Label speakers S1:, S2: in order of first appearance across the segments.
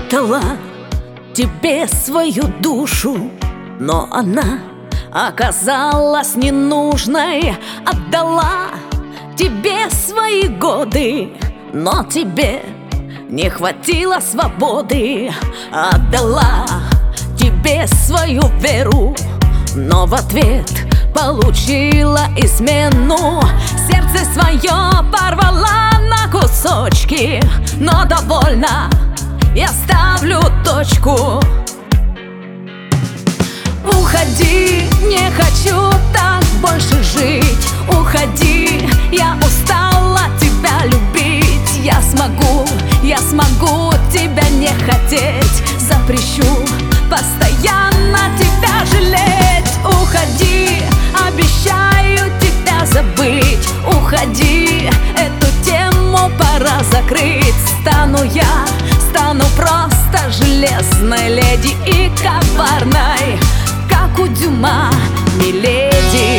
S1: отдала тебе свою душу, но она оказалась ненужной. Отдала тебе свои годы, но тебе не хватило свободы. Отдала тебе свою веру, но в ответ получила измену. Сердце свое порвала на кусочки, но довольна, я ставлю точку. Уходи, не хочу так больше жить. Уходи, я устала тебя любить. Я смогу тебя не хотеть. Запрещу постоянно тебя жалеть. Уходи, обещаю тебя забыть. Уходи, эту тему пора закрыть. Стану просто железной леди и коварной, как у Дюма, миледи.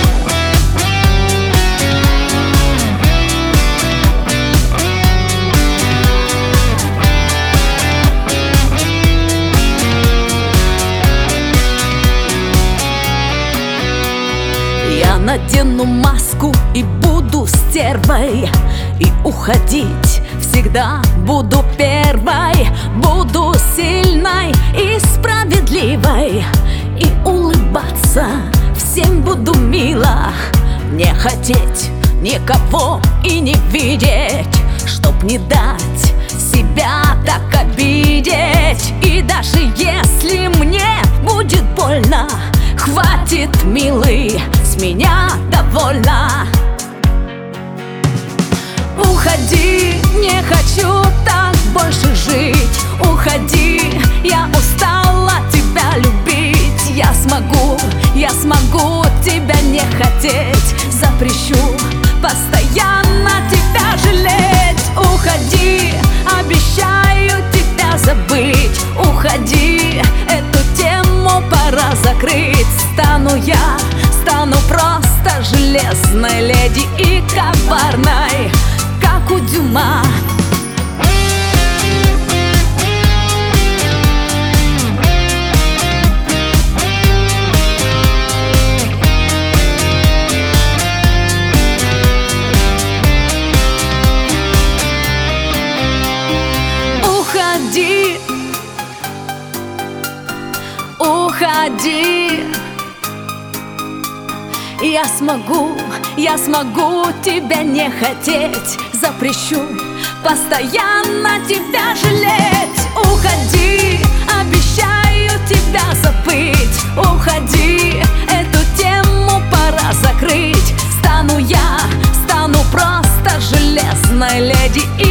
S1: Я надену маску и буду стервой, и уходить всегда буду первой. Буду сильной и справедливой, и улыбаться всем буду мило. Не хотеть никого и не видеть, чтоб не дать себя так обидеть. И даже если мне будет больно, хватит, милый, с меня довольна. Уходи, не хочу так больше жить. Уходи, я устала тебя любить. Я смогу тебя не хотеть. Запрещу постоянно тебя жалеть. Уходи, обещаю тебя забыть. Уходи, эту тему пора закрыть. Стану просто железной леди и коварной, как у Дюма. Уходи, уходи. Я смогу тебя не хотеть. Запрещу постоянно тебя жалеть. Уходи, обещаю тебя забыть. Уходи, эту тему пора закрыть. Стану просто железной леди